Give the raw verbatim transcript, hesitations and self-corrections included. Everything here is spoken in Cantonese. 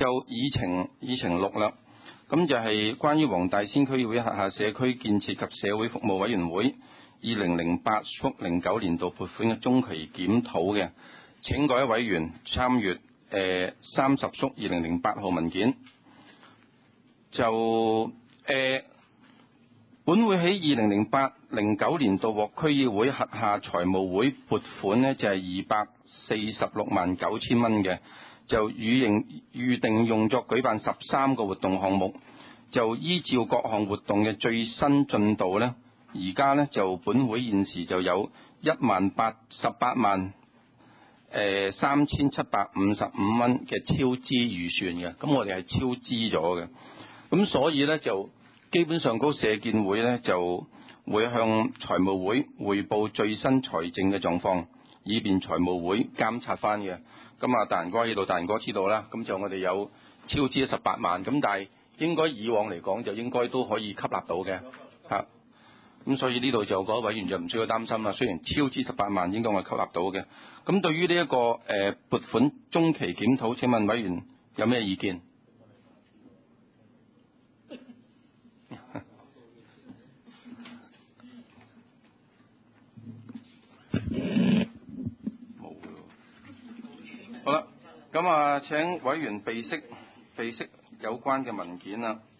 就議程議程六啦，咁就係關於黃大仙區議會轄下社區建設及社會服務委員會二零零八至零九年度撥款嘅中期檢討嘅，請各位委員參閱誒三十縮二零零八號文件。就誒、呃，本會喺二零零八零九年度獲區議會轄下財務會撥款呢，就係二百四十六萬九千蚊嘅，就預定預定用作舉辦十三個活動項目，就依照各項活動嘅最新進度呢，而家呢，就本會現時就有一萬八十八萬誒三千七百五十五蚊嘅超支預算嘅，咁我哋係超支咗嘅。咁所以咧就基本上嗰社建會咧就會向財務會匯報最新財政嘅狀況，以便財務會監察翻嘅。咁啊，大人哥喺度，大人哥知道啦。咁就我哋有超支十八萬，咁但係應該以往嚟講就應該都可以吸納到嘅嚇。咁所以呢度就嗰位委員就唔需要擔心啦。雖然超支十八萬應該我吸納到嘅。咁對於呢一個誒撥款中期檢討，請問委員有咩意見？好啦，咁啊請委員備悉備悉有關嘅文件啦。